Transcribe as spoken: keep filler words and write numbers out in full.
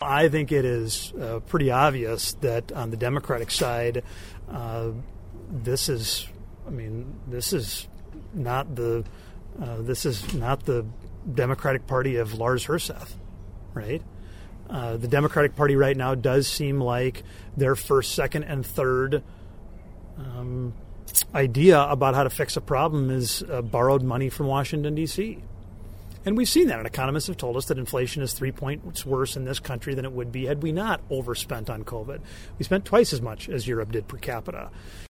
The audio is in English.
I think it is uh, pretty obvious that on the Democratic side, uh, this is, I mean, this is not the, uh, this is not the Democratic Party of Lars Herseth, right? Uh, the Democratic Party right now does seem like their first, second, and third um, idea about how to fix a problem is uh, borrowed money from Washington, D C And we've seen that. And economists have told us that inflation is three points worse in this country than it would be had we not overspent on COVID. We spent twice as much as Europe did per capita.